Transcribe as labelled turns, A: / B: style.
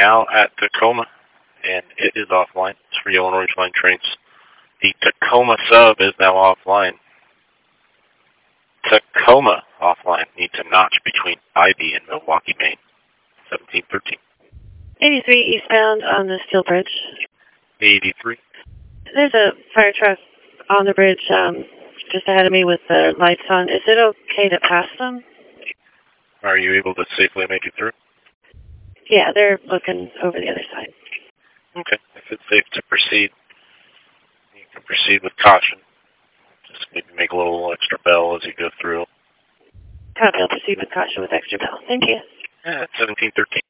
A: now at Tacoma, and it is offline. It's for Illinois Flying Trains. The Tacoma sub is now offline. Tacoma offline needs a notch between Ivy and Milwaukee, Maine. 1713.
B: 83 eastbound on the steel bridge.
A: 83.
B: There's a fire truck on the bridge just ahead of me with the lights on. Is it okay to pass them?
A: Are you able to safely make it through?
B: Yeah, they're looking over the other side.
A: Okay. If it's safe to proceed, you can proceed with caution. Just maybe make a little extra bell as you go through.
B: Copy, I'll proceed with caution with extra bell. Thank you.
A: Yeah, 1713.